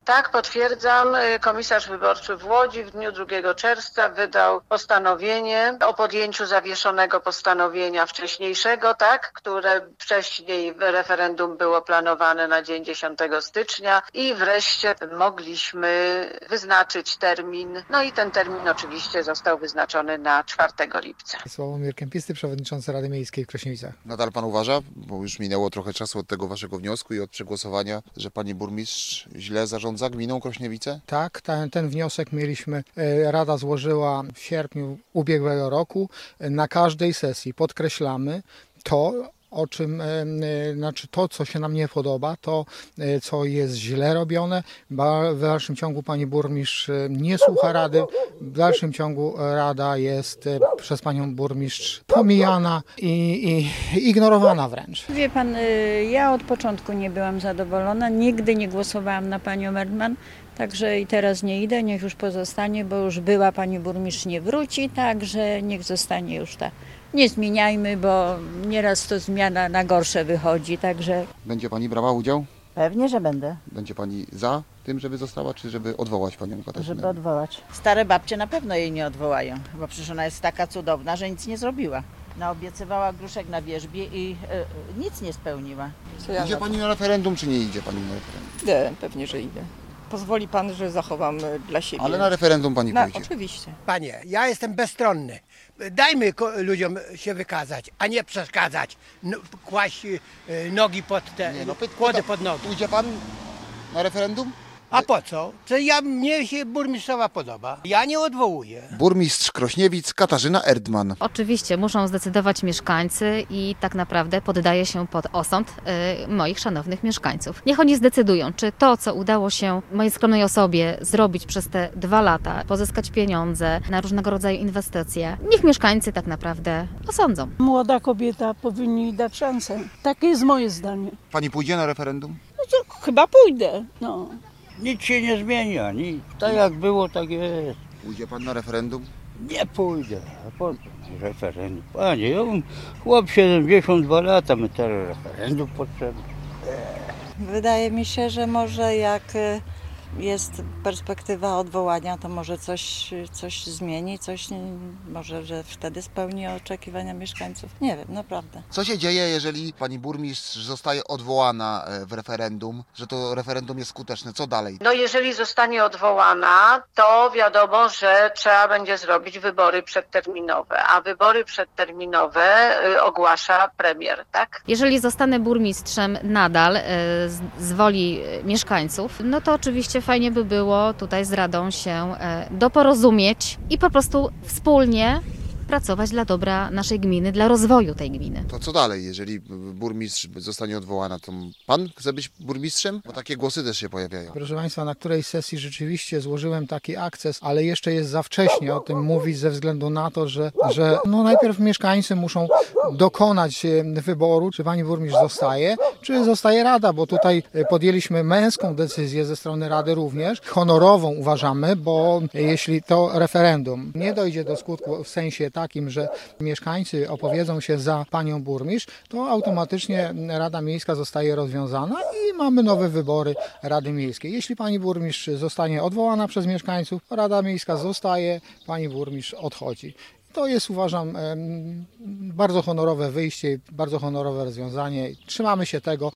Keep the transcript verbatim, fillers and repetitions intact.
Tak, potwierdzam. Komisarz wyborczy w Łodzi w dniu drugiego czerwca wydał postanowienie o podjęciu zawieszonego postanowienia wcześniejszego, tak, które wcześniej w referendum było planowane na dzień dziesiątego stycznia i wreszcie mogliśmy wyznaczyć termin. No i ten termin oczywiście został wyznaczony na czwartego lipca. Sławomir Kempisty, przewodniczący Rady Miejskiej w Krośniewicach. Nadal pan uważa, bo już minęło trochę czasu od tego waszego wniosku i od przegłosowania, że pani burmistrz źle zarządza gminą Krośniewice? Tak, ten, ten wniosek mieliśmy, Rada złożyła w sierpniu ubiegłego roku. Na każdej sesji podkreślamy to, o czym, znaczy to, co się nam nie podoba, to, co jest źle robione. W dalszym ciągu pani burmistrz nie słucha Rady. W dalszym ciągu Rada jest przez panią burmistrz pomijana i, i ignorowana wręcz. Wie pan, ja od początku nie byłam zadowolona. Nigdy nie głosowałam na panią Erdman. Także i teraz nie idę, niech już pozostanie, bo już była pani burmistrz, nie wróci, także niech zostanie już ta. Nie zmieniajmy, bo nieraz to zmiana na gorsze wychodzi, także... Będzie pani brała udział? Pewnie, że będę, Będzie pani za tym, żeby została, czy żeby odwołać panią Katarzynę? żeby odwołać. Stare babcie na pewno jej nie odwołają, bo przecież ona jest taka cudowna, że nic nie zrobiła. Naobiecywała gruszek na wierzbie i y, nic nie spełniła. Co ja Idzie na to? pani na referendum, czy nie idzie pani na referendum? Idę, pewnie, że idę. Pozwoli pan, że zachowam e, dla siebie. Ale na referendum pani Na, pójdzie. oczywiście. Panie, ja jestem bezstronny. Dajmy ko- ludziom się wykazać, a nie przeszkadzać. No, kłaść y, nogi pod te, Nie, no, py- kłody pyta- pod nogi. Pójdzie pan na referendum? A po co? To ja, mnie się burmistrzowa podoba. Ja nie odwołuję. Burmistrz Krośniewic Katarzyna Erdman. Oczywiście muszą zdecydować mieszkańcy i tak naprawdę poddaję się pod osąd y, moich szanownych mieszkańców. Niech oni zdecydują, czy to, co udało się mojej skromnej osobie zrobić przez te dwa lata, pozyskać pieniądze na różnego rodzaju inwestycje, niech mieszkańcy tak naprawdę osądzą. Młoda kobieta powinni dać szansę. Takie jest moje zdanie. Pani pójdzie na referendum? No to chyba pójdę. No. Nic się nie zmienia, nic. Tak jak było, tak jest. Pójdzie pan na referendum? Nie pójdę. A po co referendum? Panie, ja mam chłop siedemdziesiąt dwa lata, my teraz referendum potrzebne. Wydaje mi się, że może jak jest perspektywa odwołania, to może coś, coś zmieni, coś nie, może, że wtedy spełni oczekiwania mieszkańców. Nie wiem, naprawdę. Co się dzieje, jeżeli pani burmistrz zostaje odwołana w referendum, że to referendum jest skuteczne? Co dalej? No jeżeli zostanie odwołana, to wiadomo, że trzeba będzie zrobić wybory przedterminowe, a wybory przedterminowe y, ogłasza premier, tak? Jeżeli zostanę burmistrzem nadal y, z, z woli mieszkańców, no to oczywiście fajnie by było tutaj z Radą się y, doporozumieć i po prostu wspólnie pracować dla dobra naszej gminy, dla rozwoju tej gminy. To co dalej, jeżeli burmistrz zostanie odwołana, to pan chce być burmistrzem? Bo takie głosy też się pojawiają. Proszę Państwa, na którejś sesji rzeczywiście złożyłem taki akces, ale jeszcze jest za wcześnie o tym mówić ze względu na to, że, że no najpierw mieszkańcy muszą dokonać wyboru, czy pani burmistrz zostaje, czy zostaje Rada, bo tutaj podjęliśmy męską decyzję ze strony Rady również, honorową uważamy, bo jeśli to referendum nie dojdzie do skutku w sensie takim, że mieszkańcy opowiedzą się za panią burmistrz, to automatycznie Rada Miejska zostaje rozwiązana i mamy nowe wybory Rady Miejskiej. Jeśli pani burmistrz zostanie odwołana przez mieszkańców, Rada Miejska zostaje, pani burmistrz odchodzi. To jest, uważam, bardzo honorowe wyjście, bardzo honorowe rozwiązanie. Trzymamy się tego.